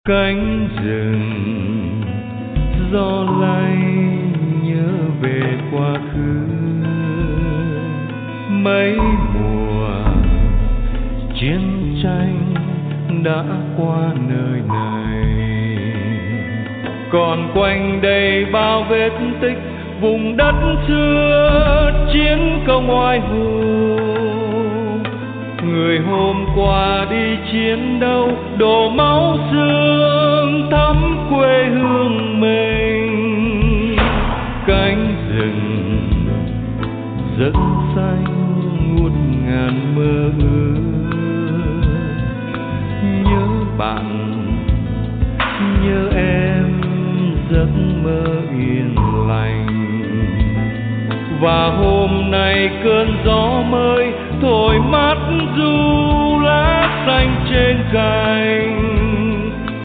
cánh rừng gió lay nhớ về quá khứ, mấy mùa chiến tranh đã qua nơi này, còn quanh đây bao vết tích vùng đất xưa chiến công oai hùng. Người hôm qua đi chiến đấu đổ máu xương thắm quê hương mình. Cánh rừng rất xanh ngút ngàn mơ ước, nhớ bạn nhớ em giấc mơ yên lành. Và hôm nay cơn gió mới thổi mát du lá xanh trên cành,